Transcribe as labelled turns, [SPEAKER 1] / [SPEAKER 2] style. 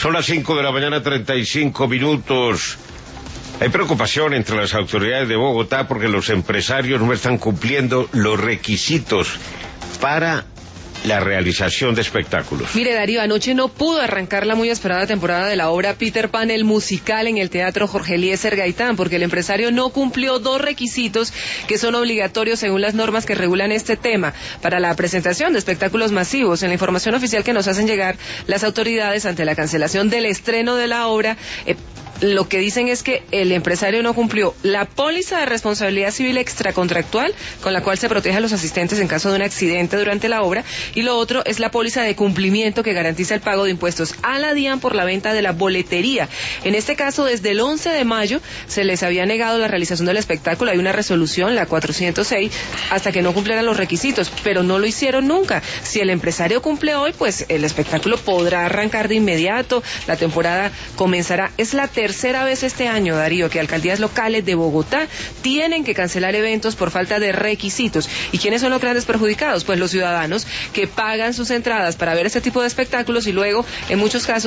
[SPEAKER 1] Son las 5 de la mañana, 35 minutos. Hay preocupación entre las autoridades de Bogotá porque los empresarios no están cumpliendo los requisitos para la realización de espectáculos.
[SPEAKER 2] Mire, Darío, anoche no pudo arrancar la muy esperada temporada de la obra Peter Pan, el musical, en el Teatro Jorge Eliezer Gaitán, porque el empresario no cumplió dos requisitos que son obligatorios según las normas que regulan este tema para la presentación de espectáculos masivos. En la información oficial que nos hacen llegar las autoridades ante la cancelación del estreno de la obra, lo que dicen es que el empresario no cumplió la póliza de responsabilidad civil extracontractual con la cual se protege a los asistentes en caso de un accidente durante la obra, y lo otro es la póliza de cumplimiento que garantiza el pago de impuestos a la DIAN por la venta de la boletería. En este caso, desde el 11 de mayo se les había negado la realización del espectáculo. Hay una resolución, la 406, hasta que no cumplieran los requisitos, pero no lo hicieron nunca. Si el empresario cumple hoy, pues el espectáculo podrá arrancar de inmediato, la temporada comenzará. Es la tercera vez este año, Darío, que alcaldías locales de Bogotá tienen que cancelar eventos por falta de requisitos. ¿Y quiénes son los grandes perjudicados? Pues los ciudadanos que pagan sus entradas para ver este tipo de espectáculos y luego, en muchos casos,